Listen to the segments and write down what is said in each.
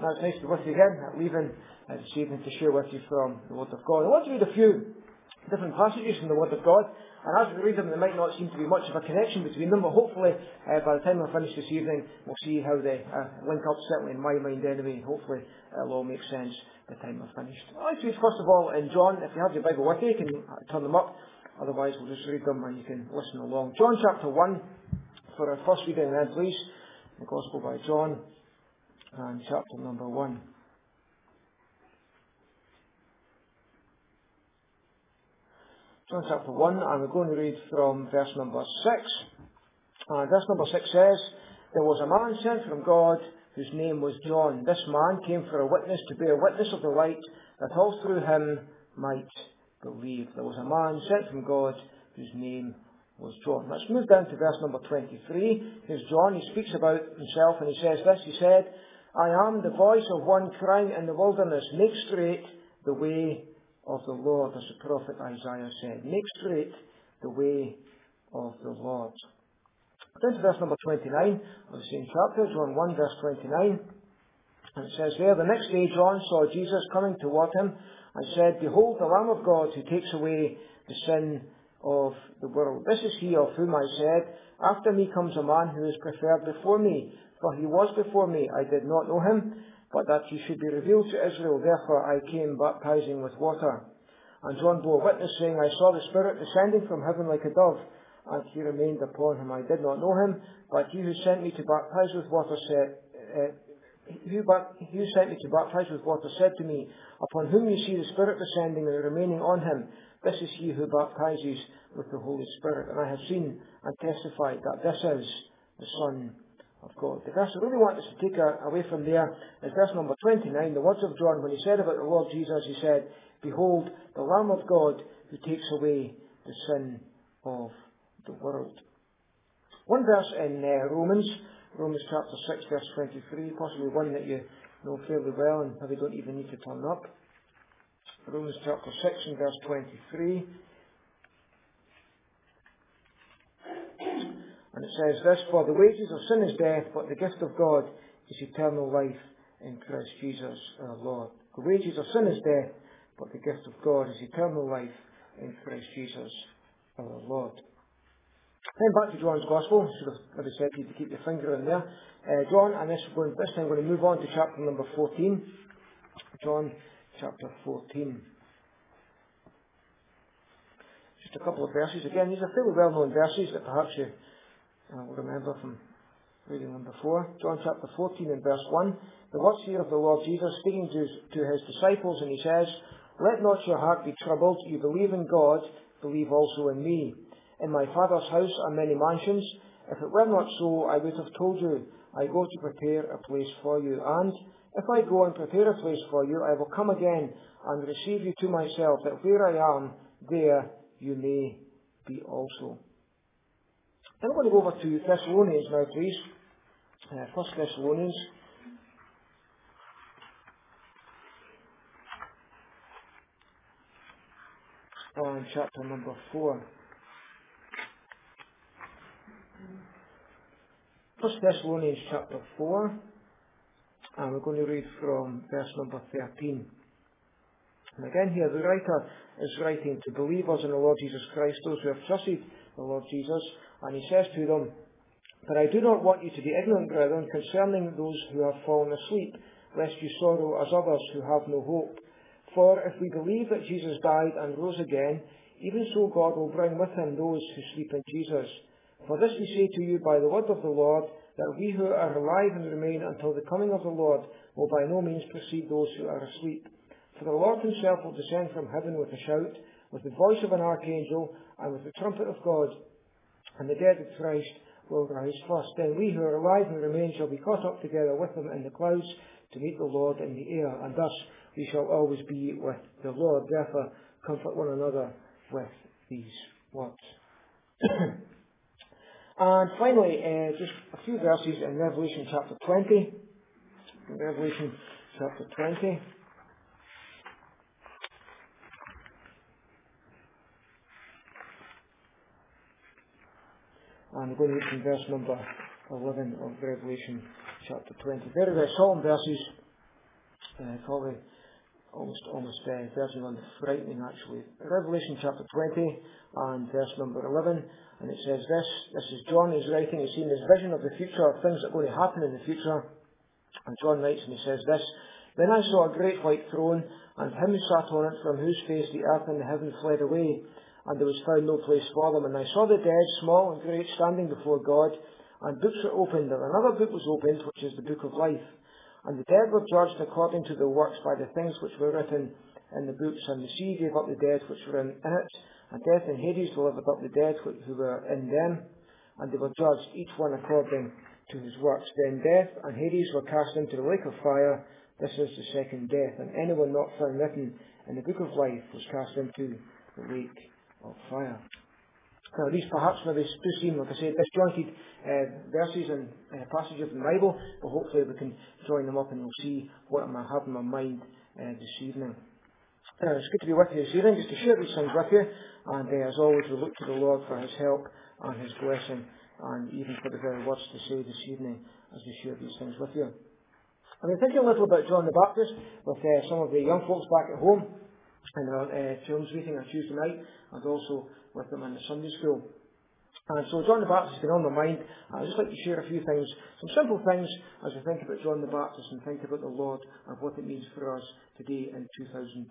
It's nice to be with you again at Leaving this evening to share with you from the Word of God. I want to read a few different passages from the Word of God, and as we read them, there might not seem to be much of a connection between them, but hopefully by the time we're finished this evening, we'll see how they link up, certainly in my mind anyway. Hopefully it'll all make sense by the time we're finished. I'd like to read first of all in John. If you have your Bible with you, you can turn them up. Otherwise, we'll just read them and you can listen along. John chapter 1, for our first reading then, please. The Gospel by John, and chapter number 1. John chapter 1, and we're going to read from verse number 6. And verse number 6 says, "There was a man sent from God whose name was John. This man came for a witness, to bear witness of the light, that all through him might believe." There was a man sent from God whose name was John. Let's move down to verse number 23. Here's John. He speaks about himself and he says this. He said, "I am the voice of one crying in the wilderness, make straight the way of the Lord," as the prophet Isaiah said. Make straight the way of the Lord. Down to verse number 29 of the same chapter, John 1 verse 29. And it says there, "The next day John saw Jesus coming toward him and said, Behold, the Lamb of God who takes away the sin of the world. This is he of whom I said, After me comes a man who is preferred before me, for he was before me. I did not know him, but that he should be revealed to Israel. Therefore I came baptizing with water. And John bore witness, saying, I saw the Spirit descending from heaven like a dove, and he remained upon him. I did not know him, but he who sent me to baptize with water said to me, Upon whom you see the Spirit descending and remaining on him, this is he who baptizes with the Holy Spirit. And I have seen and testified that this is the Son of God." The verse I really want us to take away from there is verse number 29, the words of John, when he said about the Lord Jesus, he said, "Behold, the Lamb of God who takes away the sin of the world." One verse in Romans chapter 6, verse 23, possibly one that you know fairly well and maybe don't even need to turn up. Romans chapter 6 and verse 23. And it says this, "For the wages of sin is death, but the gift of God is eternal life in Christ Jesus our Lord." The wages of sin is death, but the gift of God is eternal life in Christ Jesus our Lord. Then back to John's Gospel. I should have maybe said to you to keep your finger in there. John, and this time we're going to move on to chapter number 14. John chapter 14. Just a couple of verses. Again, these are fairly well-known verses that perhaps you will remember from reading them before. John chapter 14 and verse 1. "The words here of the Lord Jesus speaking to his disciples, and he says, Let not your heart be troubled. You believe in God, believe also in me. In my Father's house are many mansions. If it were not so, I would have told you, I go to prepare a place for you. And if I go and prepare a place for you, I will come again and receive you to myself, that where I am, there you may be also." Then we're going to go over to Thessalonians now, please. 1 Thessalonians. And chapter number 4. 1 Thessalonians chapter 4. And we're going to read from verse number 13. And again here, the writer is writing to believers in the Lord Jesus Christ, those who have trusted the Lord Jesus. And he says to them, "But I do not want you to be ignorant, brethren, concerning those who have fallen asleep, lest you sorrow as others who have no hope. For if we believe that Jesus died and rose again, even so God will bring with him those who sleep in Jesus. For this we say to you by the word of the Lord, that we who are alive and remain until the coming of the Lord will by no means precede those who are asleep. For the Lord himself will descend from heaven with a shout, with the voice of an archangel, and with the trumpet of God, and the dead in Christ will rise first. Then we who are alive and remain shall be caught up together with them in the clouds to meet the Lord in the air, and thus we shall always be with the Lord. Therefore comfort one another with these words." And finally, just a few verses in Revelation chapter 20. Revelation chapter 20. And we're going to read from verse number 11 of Revelation chapter 20. Very, very solemn verses. Probably almost verging on the frightening, actually. Revelation chapter 20 and verse number 11, and it says this is John is writing, he's seen this vision of the future, of things that are going to happen in the future. And John writes and he says this: Then I saw a great white throne, and him who sat on it, from whose face the earth and the heaven fled away, and there was found no place for them. And I saw the dead, small and great, standing before God, and books were opened, and another book was opened, which is the book of life. And the dead were judged according to their works by the things which were written in the books. And the sea gave up the dead which were in it, and death and Hades delivered up the dead who were in them, and they were judged, each one according to his works. Then death and Hades were cast into the lake of fire. This is the second death, and anyone not found written in the book of life was cast into the lake of fire. Now, these perhaps maybe do seem, like I said, disjointed verses and passages of the Bible, but hopefully we can join them up and we'll see what I have in my mind this evening. It's good to be with you this evening, just to share these things with you, and as always we look to the Lord for his help and his blessing, and even for the very words to say this evening as we share these things with you. I've been thinking a little about John the Baptist with some of the young folks back at home in our children's meeting on Tuesday night, and also with them in the Sunday school. And so John the Baptist has been on my mind. I'd just like to share a few things, some simple things, as we think about John the Baptist and think about the Lord and what it means for us today in 2010.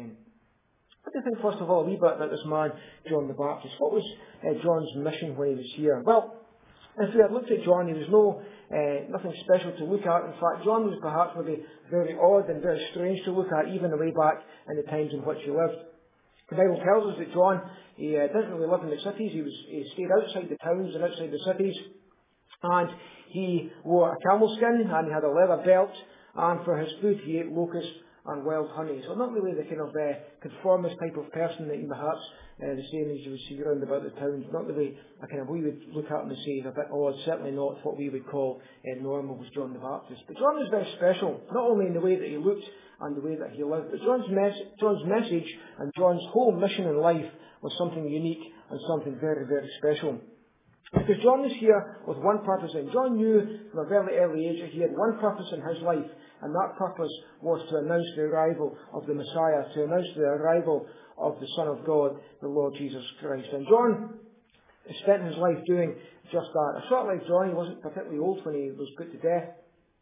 What do you think, first of all, a wee bit about this man, John the Baptist? What was John's mission when he was here? Well, if we had looked at John, he was nothing special to look at. In fact, John was perhaps maybe very odd and very strange to look at, even way back in the times in which he lived. The Bible tells us that John, he didn't really live in the cities. He stayed outside the towns and outside the cities. And he wore a camel skin, and he had a leather belt, and for his food he ate locusts and wild honey. So not really the kind of conformist type of person that you perhaps the same as you would see around about the towns. Not the way we would look at him and say he's a bit odd. Certainly not what we would call normal was John the Baptist. But John was very special, not only in the way that he looked and the way that he lived, but John's message and John's whole mission in life was something unique and something very, very special. Because John was here with one purpose, and John knew from a very early age that he had one purpose in his life, and that purpose was to announce the arrival of the Messiah, to announce the arrival of the Son of God, the Lord Jesus Christ. And John spent his life doing just that. A short life John, he wasn't particularly old when he was put to death.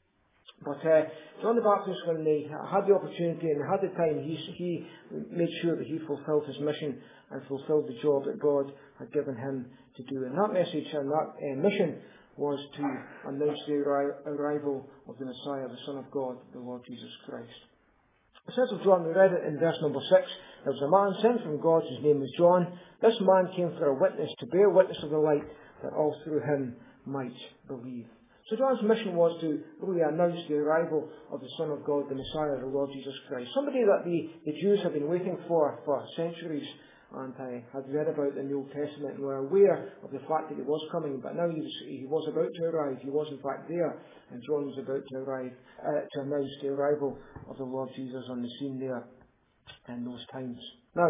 But John the Baptist, when they had the opportunity and had the time, he made sure that he fulfilled his mission and fulfilled the job that God had given him to do. And that message and that mission was to announce the arrival of the Messiah, the Son of God, the Lord Jesus Christ. It says of John, we read it in verse number 6, there was a man sent from God, his name was John. This man came for a witness, to bear witness of the light, that all through him might believe. So John's mission was to really announce the arrival of the Son of God, the Messiah, the Lord Jesus Christ. Somebody that the Jews had been waiting for centuries, and had read about in the Old Testament and were aware of the fact that he was coming, but now he was about to arrive. He was in fact there, and John was about to arrive to announce the arrival of the Lord Jesus on the scene there in those times. Now,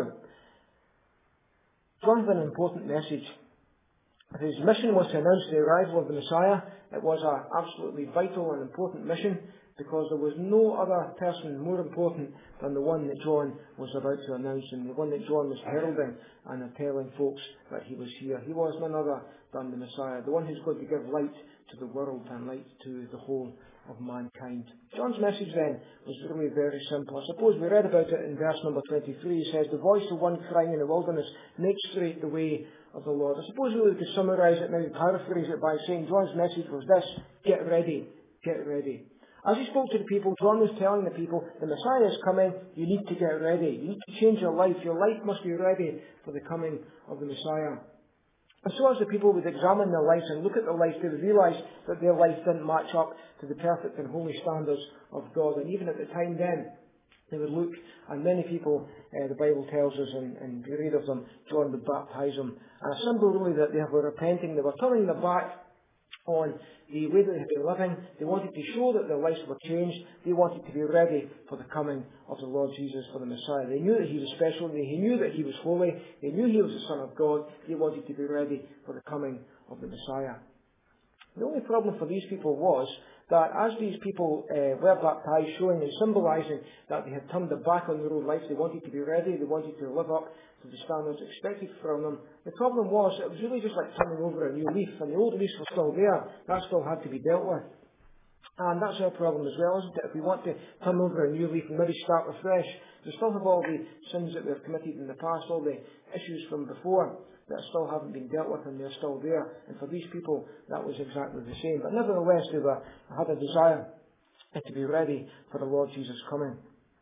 John had an important message. If his mission was to announce the arrival of the Messiah, it was an absolutely vital and important mission, because there was no other person more important than the one that John was about to announce, and the one that John was heralding and telling folks that he was here. He was none other than the Messiah, the one who's going to give light to the world and light to the whole of mankind. John's message then was really very simple. I suppose we read about it in verse number 23. He says, the voice of one crying in the wilderness, make straight the way of the Lord. I suppose we could summarise it, maybe paraphrase it by saying John's message was this: get ready, get ready. As he spoke to the people, John was telling the people, the Messiah is coming, you need to get ready. You need to change your life. Your life must be ready for the coming of the Messiah. And so as the people would examine their lives and look at their lives, they would realise that their life didn't match up to the perfect and holy standards of God. And even at the time then, they would look, and many people, the Bible tells us, and we read of them, John would baptize them. And a symbol really that they were repenting, they were turning their back on the way that they had been living. They wanted to show that their lives were changed. They wanted to be ready for the coming of the Lord Jesus, for the Messiah. They knew that he was special. They knew that he was holy. They knew he was the Son of God. They wanted to be ready for the coming of the Messiah. The only problem for these people was that as these people were baptized, showing and symbolising that they had turned their back on their old lives, they wanted to be ready, they wanted to live up to the standards expected from them. The problem was, it was really just like turning over a new leaf, and the old leaves were still there. That still had to be dealt with. And that's our problem as well, isn't it? If we want to turn over a new leaf and maybe start afresh, we still have all the sins that we've committed in the past, all the issues from before that still haven't been dealt with, and they're still there. And for these people, that was exactly the same. But nevertheless, they had a desire to be ready for the Lord Jesus coming.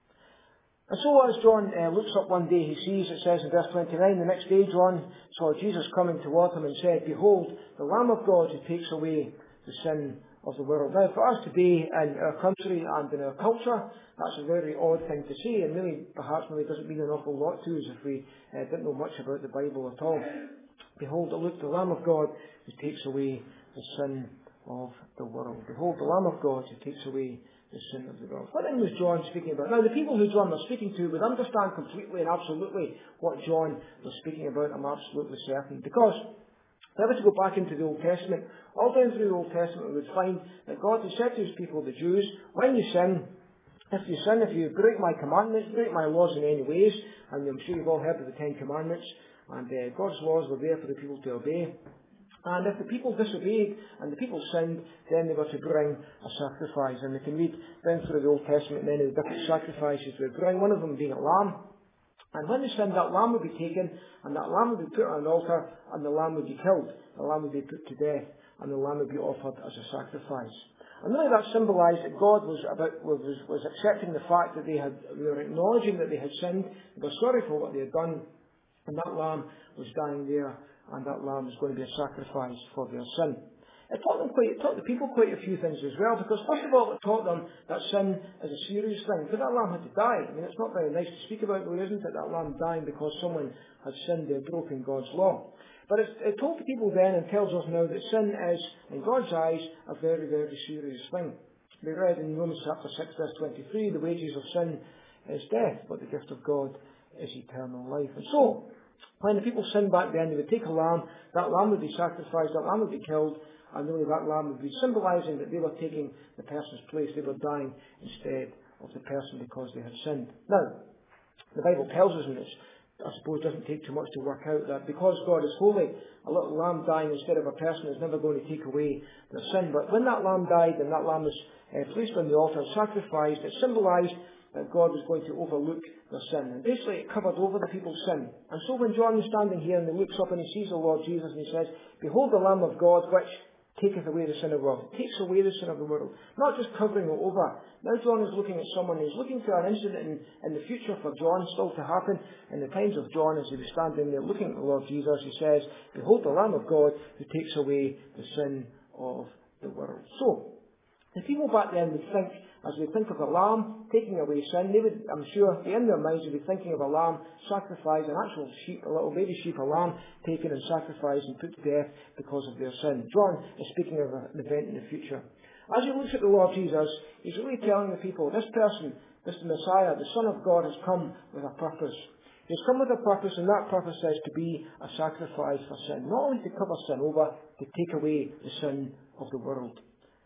And so as John looks up one day, he sees, it says in verse 29, the next day John saw Jesus coming toward him and said, "Behold, the Lamb of God who takes away the sin of the world." Now, for us today in our country and in our culture, that's a very odd thing to say, and really, perhaps really doesn't mean an awful lot to us if we didn't know much about the Bible at all. Behold, look, the Lamb of God who takes away the sin of the world. Behold, the Lamb of God who takes away the sin of the world. What then was John speaking about? Now, the people who John was speaking to would understand completely and absolutely what John was speaking about. I'm absolutely certain, because if we were to go back into the Old Testament, all down through the Old Testament, we would find that God had said to his people, the Jews, when you sin, if you break my commandments, break my laws in any ways, and I'm sure you've all heard of the Ten Commandments, and God's laws were there for the people to obey. And if the people disobeyed and the people sinned, then they were to bring a sacrifice. And we can read down through the Old Testament many of the different sacrifices they would bring, one of them being a lamb. And when they sinned, that lamb would be taken, and that lamb would be put on an altar, and the lamb would be killed. The lamb would be put to death, and the lamb would be offered as a sacrifice. And really that symbolised that God was accepting the fact that they were acknowledging that they had sinned, they were sorry for what they had done, and that lamb was dying there, and that lamb was going to be a sacrifice for their sin. It taught the people quite a few things as well, because first of all it taught them that sin is a serious thing, because that lamb had to die. I mean, it's not very nice to speak about, though, isn't it, that lamb dying because someone had sinned and broken God's law. But it told the people then, and tells us now, that sin is, in God's eyes, a very, very serious thing. We read in Romans chapter 6, verse 23, the wages of sin is death, but the gift of God is eternal life. And so, when the people sinned back then, they would take a lamb, that lamb would be sacrificed, that lamb would be killed, and really that lamb would be symbolising that they were taking the person's place, they were dying instead of the person because they had sinned. Now, the Bible tells us in this, I suppose it doesn't take too much to work out that because God is holy, a little lamb dying instead of a person is never going to take away their sin. But when that lamb died and that lamb was placed on the altar and sacrificed, it symbolised that God was going to overlook their sin. And basically it covered over the people's sin. And so when John is standing here and he looks up and he sees the Lord Jesus and he says, "Behold the Lamb of God, which taketh away the sin of the world." It takes away the sin of the world. Not just covering it over. Now John is looking at someone who's looking for an incident in the future for John still to happen. In the times of John, as he was standing there looking at the Lord Jesus, he says, "Behold the Lamb of God who takes away the sin of the world." So, the people back then would think, as they think of a lamb taking away sin, they would, I'm sure, in their minds, they'd be thinking of a lamb sacrificed, an actual sheep, a little baby sheep, a lamb taken and sacrificed and put to death because of their sin. John is speaking of an event in the future. As he looks at the Lord Jesus, he's really telling the people, this person, this Messiah, the Son of God, has come with a purpose. He's come with a purpose, and that purpose is to be a sacrifice for sin. Not only to cover sin over, to take away the sin of the world.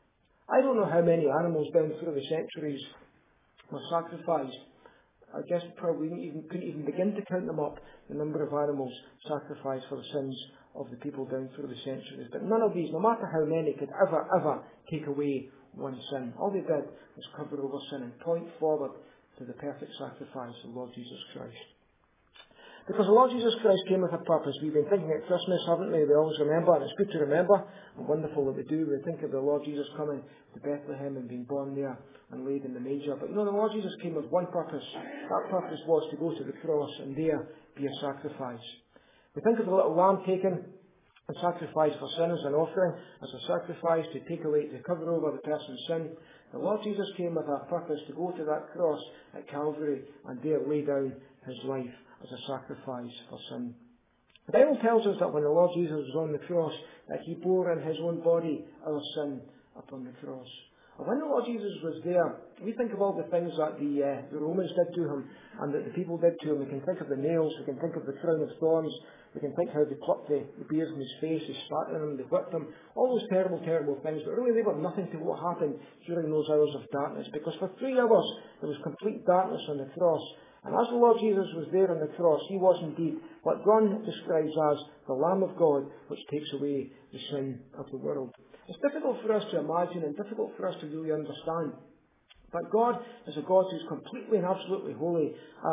I don't know how many animals down through the centuries were sacrificed. I guess probably couldn't even begin to count them up, the number of animals sacrificed for the sins of the people down through the centuries. But none of these, no matter how many, could ever take away one sin. All they did was cover over sin and point forward to the perfect sacrifice of Lord Jesus Christ. Because the Lord Jesus Christ came with a purpose. We've been thinking at Christmas, haven't we? We always remember, and it's good to remember, and wonderful that we do. We think of the Lord Jesus coming to Bethlehem and being born there and laid in the manger. But you know, the Lord Jesus came with one purpose. That purpose was to go to the cross and there be a sacrifice. We think of the little lamb taken and sacrificed for sin as an offering, as a sacrifice to take away, to cover over the person's sin. The Lord Jesus came with a purpose to go to that cross at Calvary and there lay down his life as a sacrifice for sin. The Bible tells us that when the Lord Jesus was on the cross, that he bore in his own body our sin upon the cross. And when the Lord Jesus was there, we think of all the things that the Romans did to him and that the people did to him. We can think of the nails, we can think of the crown of thorns, we can think how they plucked the beard from his face, they spat on him, they whipped him, all those terrible, terrible things. But really they were nothing to what happened during those hours of darkness, because for 3 hours there was complete darkness on the cross. And as the Lord Jesus was there on the cross, he was indeed what John describes as the Lamb of God, which takes away the sin of the world. It's difficult for us to imagine and difficult for us to really understand. But God is a God who's completely and absolutely holy,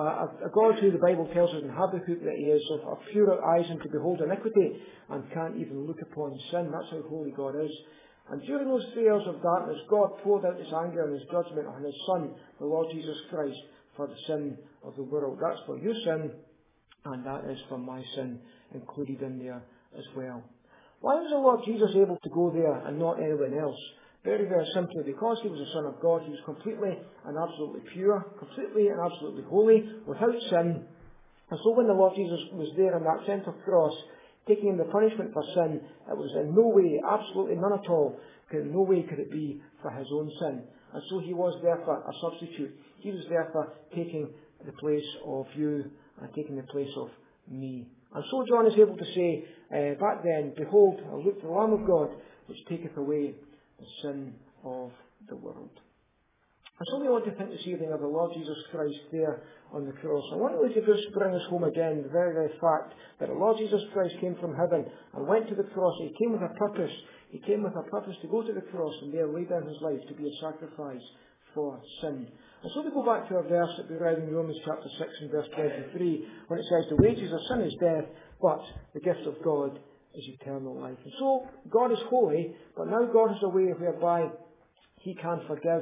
a God who the Bible tells us in Habakkuk that he is of purer eyes and to behold iniquity and can't even look upon sin. That's how holy God is. And during those 3 hours of darkness, God poured out his anger and his judgment on his Son, the Lord Jesus Christ, for the sin of the world. That's for your sin, and that is for my sin, included in there as well. Why was the Lord Jesus able to go there and not anyone else? Very, very simply, because he was the Son of God. He was completely and absolutely pure, completely and absolutely holy, without sin. And so when the Lord Jesus was there on that centre cross, taking the punishment for sin, it was in no way, absolutely none at all, in no way could it be for his own sin. And so he was therefore a substitute. He was therefore taking the place of you and taking the place of me. And so John is able to say back then, behold, I look the Lamb of God, which taketh away the sin of the world. And so we want to think this evening of the Lord Jesus Christ there on the cross. I want to just bring us home again the very, very fact that the Lord Jesus Christ came from heaven and went to the cross. He came with a purpose. He came with a purpose to go to the cross and there lay down his life to be a sacrifice for sin. And so we go back to our verse that we read in Romans chapter 6 and verse 23, when it says, the wages of sin is death, but the gift of God is eternal life. And so God is holy, but now God has a way whereby he can forgive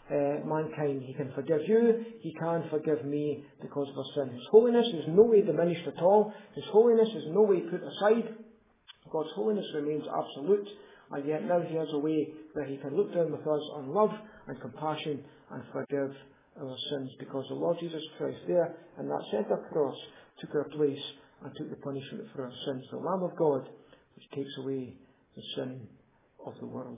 mankind. He can forgive you, he can forgive me because of our sin. His holiness is in no way diminished at all. His holiness is in no way put aside. God's holiness remains absolute, and yet now he has a way where he can look down with us on love and compassion and forgive our sins, because the Lord Jesus Christ there in that centre cross took our place and took the punishment for our sins. The Lamb of God which takes away the sin of the world.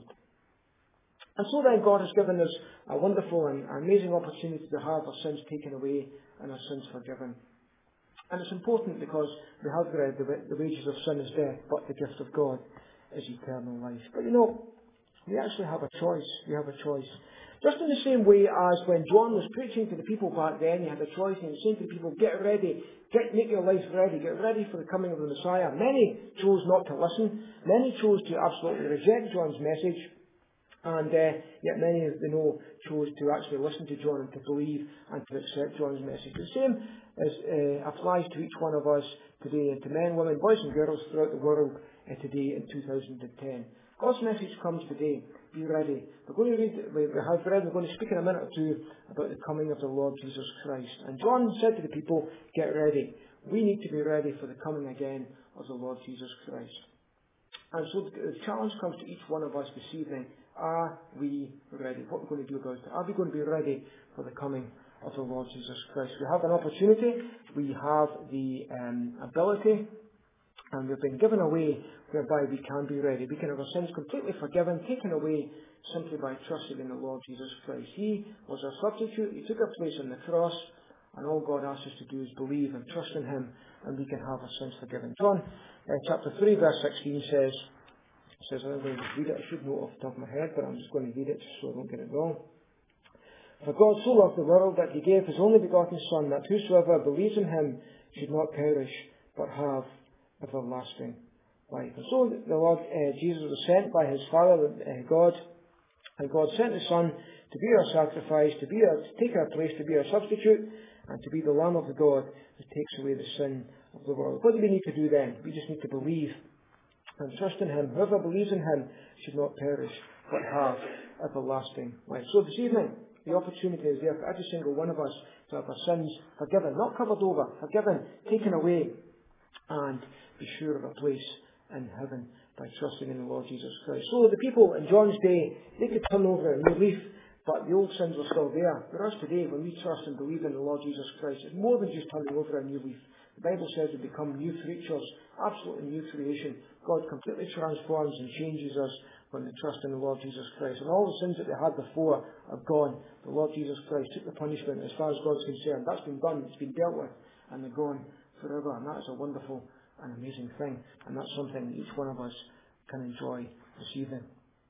And so then God has given us a wonderful and amazing opportunity to have our sins taken away and our sins forgiven. And it's important because we have read the wages of sin is death, but the gift of God is eternal life. But you know, we actually have a choice. We have a choice. Just in the same way as when John was preaching to the people back then, he had a choice and he was saying to the people, get ready, make your life ready, get ready for the coming of the Messiah. Many chose not to listen. Many chose to absolutely reject John's message. And yet many, we know, chose to actually listen to John and to believe and to accept John's message. The same applies to each one of us today, and to men, women, boys and girls throughout the world today in 2010. God's message comes today. Be ready. We're going to read, we're going to speak in a minute or two about the coming of the Lord Jesus Christ. And John said to the people, get ready. We need to be ready for the coming again of the Lord Jesus Christ. And so the challenge comes to each one of us this evening. Are we ready? What are we going to do about it? Are we going to be ready for the coming of the Lord Jesus Christ? We have an opportunity. We have the ability. And we've been given a way whereby we can be ready. We can have our sins completely forgiven, taken away simply by trusting in the Lord Jesus Christ. He was our substitute. He took our place on the cross. And all God asks us to do is believe and trust in him, and we can have our sins forgiven. John chapter 3 verse 16 says, I'm going to read it. I should know it off the top of my head, but I'm just going to read it so I don't get it wrong. For God so loved the world that he gave his only begotten Son, that whosoever believes in him should not perish, but have everlasting life. And so the Lord Jesus was sent by his Father, God, and God sent his Son to be our sacrifice, to take our place, to be our substitute, and to be the Lamb of God who takes away the sin of the world. What do we need to do then? We just need to believe and trust in him. Whoever believes in him should not perish, but have everlasting life. So this evening, the opportunity is there for every single one of us to have our sins forgiven, not covered over, forgiven, taken away, and be sure of a place in heaven by trusting in the Lord Jesus Christ. So the people in John's day, they could turn over a new leaf, but the old sins were still there. For us today, when we trust and believe in the Lord Jesus Christ, it's more than just turning over a new leaf. The Bible says we become new creatures, absolutely new creation. God completely transforms and changes us when they trust in the Lord Jesus Christ. And all the sins that they had before are gone. The Lord Jesus Christ took the punishment as far as God's concerned. That's been done, it's been dealt with, and they're gone forever. And that's a wonderful and amazing thing. And that's something each one of us can enjoy this evening.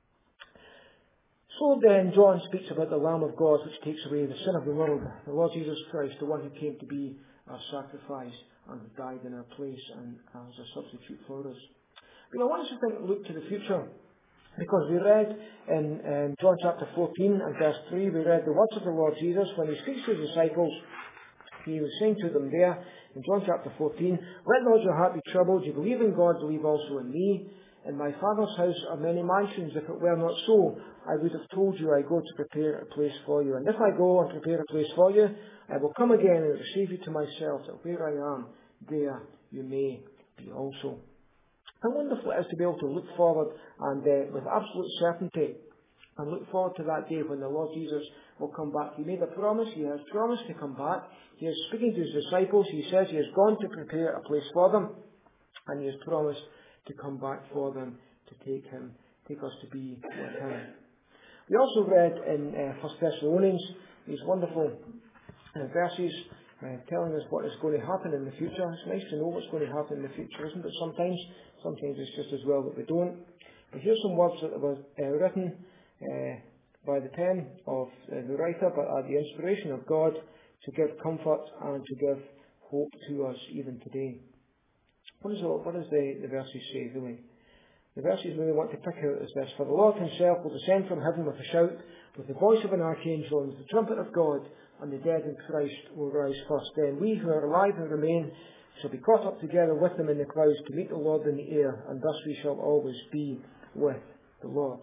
So then, John speaks about the Lamb of God which takes away the sin of the world. The Lord Jesus Christ, the one who came to be our sacrifice and who died in our place and as a substitute for us. But I want us to look to the future. Because we read in John chapter 14 and verse 3, we read the words of the Lord Jesus when he speaks to his disciples. He was saying to them there in John chapter 14, "Let not your heart be troubled. You believe in God, believe also in me. In my Father's house are many mansions. If it were not so, I would have told you I go to prepare a place for you. And if I go and prepare a place for you, I will come again and receive you to myself, that where I am, there you may be also." How wonderful it is to be able to look forward and with absolute certainty and look forward to that day when the Lord Jesus will come back. He made a promise. He has promised to come back. He is speaking to his disciples. He says he has gone to prepare a place for them, and he has promised to come back for them to take us to be with him. We also read in 1 Thessalonians these wonderful verses telling us what is going to happen in the future. It's nice to know what's going to happen in the future, isn't it? Sometimes it's just as well that we don't. But here's some words that were written by the pen of the writer, but at the inspiration of God, to give comfort and to give hope to us even today. What does the verses say, really? The verses we want to pick out is this: "For the Lord himself will descend from heaven with a shout, with the voice of an archangel, and with the trumpet of God, and the dead in Christ will rise first. Then we who are alive and remain shall be caught up together with them in the clouds to meet the Lord in the air, and thus we shall always be with the Lord."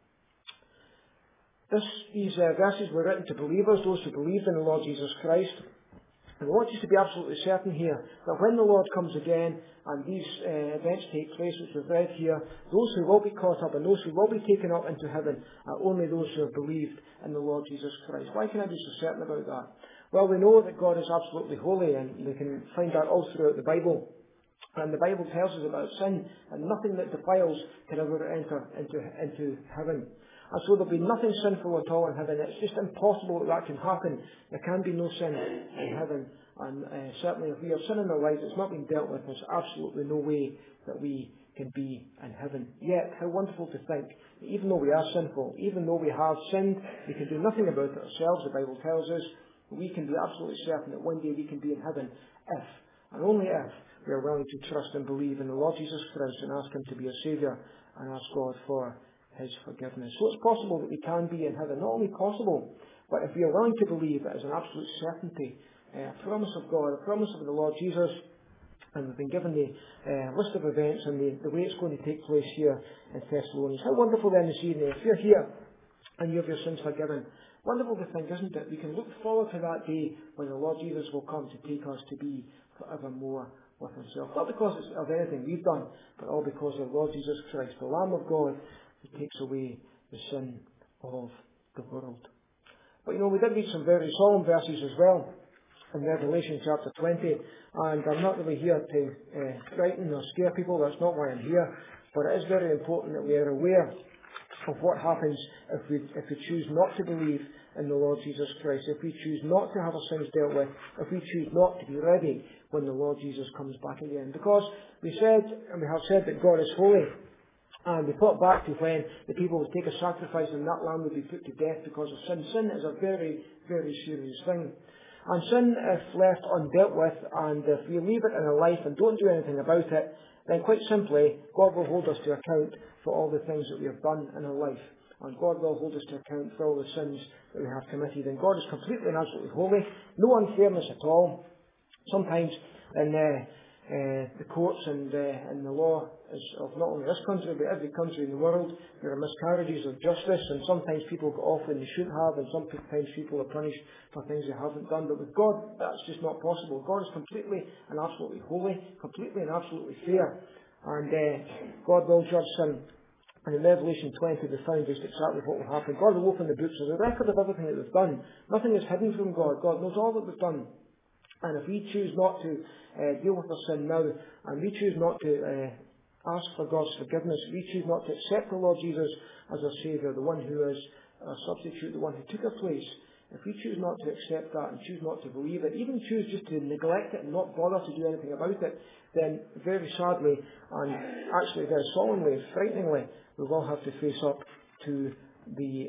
These verses were written to believers, those who believed in the Lord Jesus Christ. And I want you to be absolutely certain here that when the Lord comes again and these events take place, which we've read here, those who will be caught up and those who will be taken up into heaven are only those who have believed in the Lord Jesus Christ. Why can I be so certain about that? Well, we know that God is absolutely holy, and we can find that all throughout the Bible. And the Bible tells us about sin, and nothing that defiles can ever enter into heaven. And so there'll be nothing sinful at all in heaven. It's just impossible that can happen. There can be no sin in heaven. And certainly if we have sin in our lives, it's not been dealt with. There's absolutely no way that we can be in heaven. Yet, how wonderful to think that even though we are sinful, even though we have sinned, we can do nothing about it ourselves. The Bible tells us we can be absolutely certain that one day we can be in heaven if, and only if, we are willing to trust and believe in the Lord Jesus Christ and ask him to be a Saviour and ask God for his forgiveness. So it's possible that we can be in heaven. Not only possible, but if we are willing to believe it as an absolute certainty, a promise of God, a promise of the Lord Jesus, and we've been given the list of events and the way it's going to take place here in Thessalonians. How wonderful then this evening, if you're here and you have your sins forgiven, wonderful to think, isn't it? We can look forward to that day when the Lord Jesus will come to take us to be forevermore with himself. Not because it's of anything we've done, but all because of the Lord Jesus Christ, the Lamb of God, who takes away the sin of the world. But we did read some very solemn verses as well in Revelation chapter 20, and I'm not really here to frighten or scare people. That's not why I'm here. But it is very important that we are aware of what happens if we choose not to believe in the Lord Jesus Christ, if we choose not to have our sins dealt with, if we choose not to be ready when the Lord Jesus comes back again. Because we have said that God is holy. And we thought back to when the people would take a sacrifice and that lamb would be put to death because of sin. Sin is a very, very serious thing. And sin, if left undealt with, and if we leave it in our life and don't do anything about it, then quite simply, God will hold us to account for all the things that we have done in our life. And God will hold us to account for all the sins that we have committed. And God is completely and absolutely holy. No unfairness at all. Sometimes in the courts and the law of not only this country but every country in the world, there are miscarriages of justice, and sometimes people go off when they shouldn't have, and sometimes people are punished for things they haven't done. But with God, that's just not possible. God is completely and absolutely holy, completely and absolutely fair, and God will judge sin. And in Revelation 20 we find just exactly what will happen. God will open the books as a record of everything that we've done. Nothing is hidden from God. God knows all that we've done. And if we choose not to deal with our sin now, and we choose not to ask for God's forgiveness. If we choose not to accept the Lord Jesus as our Saviour, the one who is our substitute, the one who took our place, if we choose not to accept that and choose not to believe it, even choose just to neglect it and not bother to do anything about it, then very sadly and actually very solemnly, frighteningly, we will have to face up to the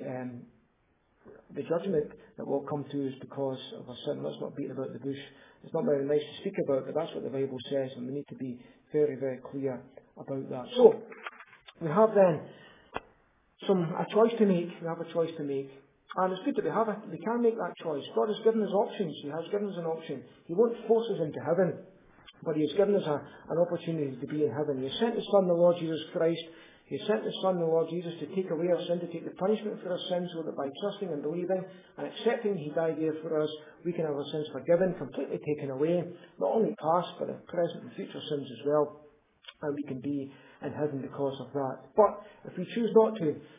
judgment that will come to us because of our sin. Let's not beat about the bush. It's not very nice to speak about, but that's what the Bible says, and we need to be very, very clear about that. So, we have then a choice to make. We have a choice to make. And it's good that we can make that choice. God has given us options. He has given us an option. He won't force us into heaven, but He has given us an opportunity to be in heaven. He has sent His Son, the Lord Jesus Christ. He has sent His Son, the Lord Jesus, to take away our sin, to take the punishment for our sins, so that by trusting and believing and accepting He died there for us, we can have our sins forgiven, completely taken away, not only past, but our present and future sins as well. And we can be in heaven because of that. But if we choose not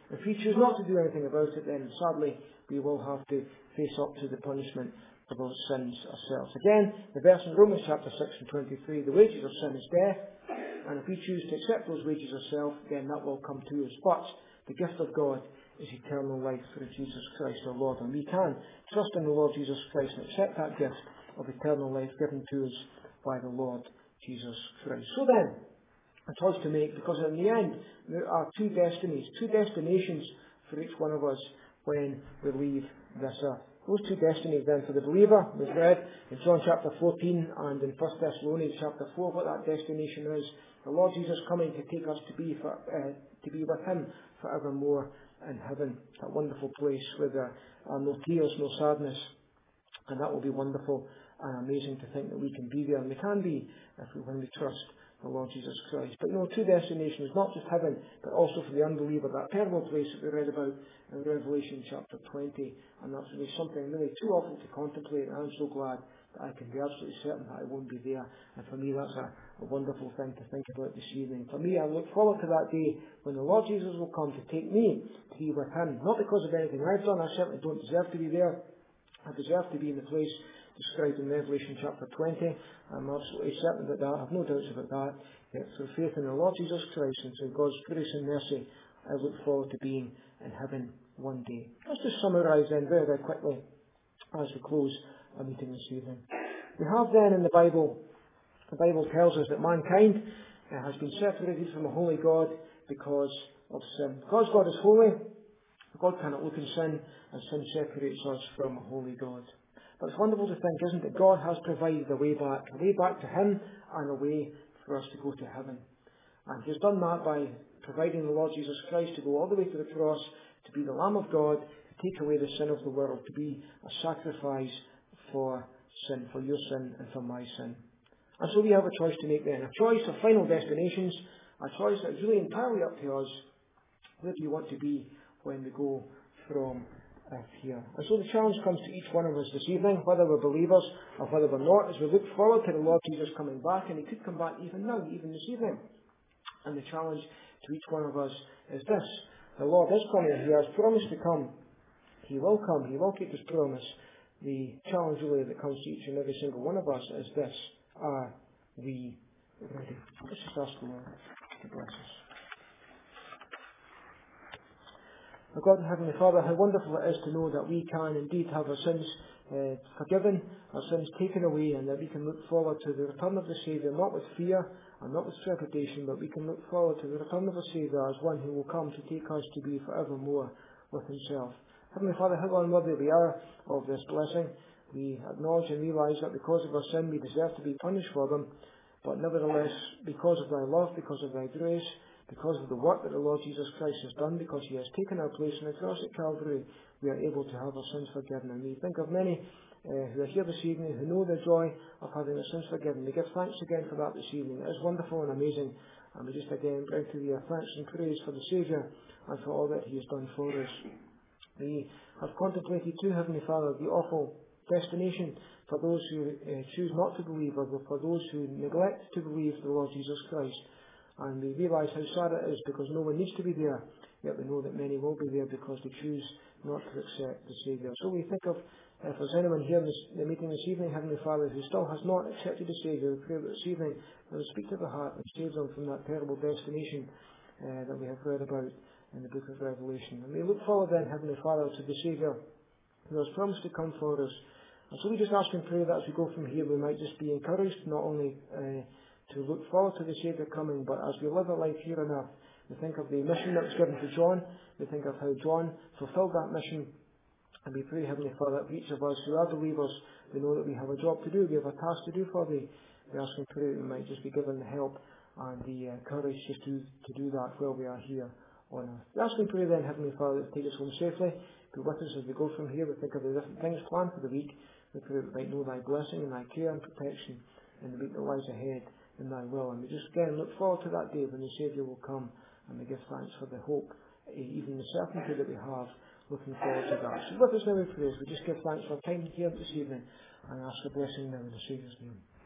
to do anything about it, then sadly we will have to face up to the punishment for those sins ourselves. Again, the verse in Romans chapter 6 and 23, the wages of sin is death, and if we choose to accept those wages ourselves, then that will come to us. But the gift of God is eternal life through Jesus Christ our Lord, and we can trust in the Lord Jesus Christ and accept that gift of eternal life given to us by the Lord Jesus Christ. So then, a choice to make, because in the end there are two destinations for each one of us when we leave this earth. Those two destinies then for the believer, we've read in John chapter 14 and in 1 Thessalonians chapter 4 what that destination is. The Lord Jesus coming to take us to be with Him forevermore in heaven, that wonderful place where there are no tears, no sadness, and that will be wonderful and amazing to think that we can be there, and we can be when we trust the Lord Jesus Christ. But two destinations, not just heaven, but also for the unbeliever, that terrible place that we read about in Revelation chapter 20. And that's really something really too awful to contemplate, and I'm so glad that I can be absolutely certain that I won't be there. And for me, that's a wonderful thing to think about this evening. For me, I look forward to that day when the Lord Jesus will come to take me to be with Him. Not because of anything I've done. I certainly don't deserve to be there. I deserve to be in the place described in Revelation chapter 20. I'm absolutely certain about that. I have no doubts about that. Yet through faith in the Lord Jesus Christ and through God's grace and mercy, I look forward to being in heaven one day. Let's just summarise then very, very quickly as we close our meeting this evening. We have then in the Bible tells us that mankind has been separated from a holy God because of sin. Because God is holy, God cannot look in sin, and sin separates us from a holy God. But it's wonderful to think, isn't it? God has provided a way back to Him and a way for us to go to heaven. And He has done that by providing the Lord Jesus Christ to go all the way to the cross, to be the Lamb of God, to take away the sin of the world, to be a sacrifice for sin, for your sin and for my sin. And so we have a choice to make then, a choice of final destinations, a choice that is really entirely up to us. Where do you want to be when we go from here? And so the challenge comes to each one of us this evening, whether we're believers or whether we're not, as we look forward to the Lord Jesus coming back, and He could come back even now, even this evening. And the challenge to each one of us is this: the Lord is coming. He has promised to come. He will come. He will keep His promise. The challenge really that comes to each and every single one of us is this: are we ready? Let's just ask the Lord to bless us. Our God and Heavenly Father, how wonderful it is to know that we can indeed have our sins forgiven, our sins taken away, and that we can look forward to the return of the Saviour, not with fear and not with trepidation, but we can look forward to the return of the Saviour as one who will come to take us to be forevermore with Himself. Heavenly Father, how unworthy we are of this blessing. We acknowledge and realise that because of our sin we deserve to be punished for them, but nevertheless, because of Thy love, because of Thy grace, because of the work that the Lord Jesus Christ has done, because He has taken our place on the cross at Calvary, we are able to have our sins forgiven. And we think of many who are here this evening who know the joy of having their sins forgiven. We give thanks again for that this evening. It is wonderful and amazing. And we just again bring to Thee our thanks and praise for the Saviour and for all that He has done for us. We have contemplated too, Heavenly Father, the awful destination for those who choose not to believe, or for those who neglect to believe the Lord Jesus Christ. And we realise how sad it is, because no one needs to be there, yet we know that many will be there because they choose not to accept the Saviour. So we think of If there's anyone here in the meeting this evening, Heavenly Father, who still has not accepted the Saviour, we pray that this evening that will speak to the heart and save them from that terrible destination that we have read about in the book of Revelation. And we look forward then, Heavenly Father, to the Saviour who has promised to come for us. And so we just ask and pray that as we go from here, we might just be encouraged not only to look forward to the Saviour coming, but as we live a life here on earth, we think of the mission that was given to John, we think of how John fulfilled that mission, and we pray, Heavenly Father, that for each of us who are believers, we know that we have a job to do, we have a task to do for thee. We ask and pray that we might just be given the help and the courage just to do that while we are here on earth. We ask and pray then, Heavenly Father, to take us home safely, be with us as we go from here. We think of the different things planned for the week. We pray that we might know thy blessing and thy care and protection in the week that lies ahead in thy will. And we just again look forward to that day when the Saviour will come, and we give thanks for the hope, even the certainty that we have, looking forward to that. So with us now we pray, we just give thanks for our time here this evening, and ask a blessing now in the Saviour's name.